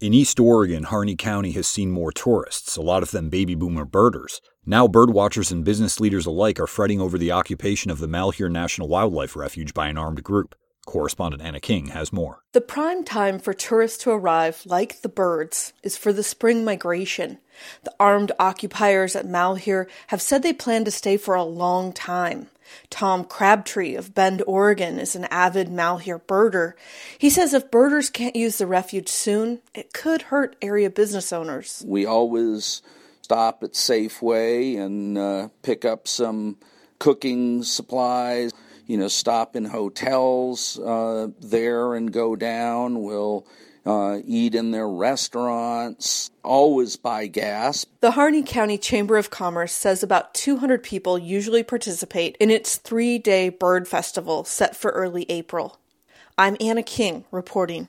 In East Oregon, Harney County has seen more tourists, a lot of them baby boomer birders. Now birdwatchers and business leaders alike are fretting over the occupation of the Malheur National Wildlife Refuge by an armed group. Correspondent Anna King has more. The prime time for tourists to arrive, like the birds, is for the spring migration. The armed occupiers at Malheur have said they plan to stay for a long time. Tom Crabtree of Bend, Oregon, is an avid Malheur birder. He says if birders can't use the refuge soon, it could hurt area business owners. We always stop at Safeway and pick up some cooking supplies. Stop in hotels there and go down. We'll eat in their restaurants, always buy gas. The Harney County Chamber of Commerce says about 200 people usually participate in its 3-day bird festival set for early April. I'm Anna King reporting.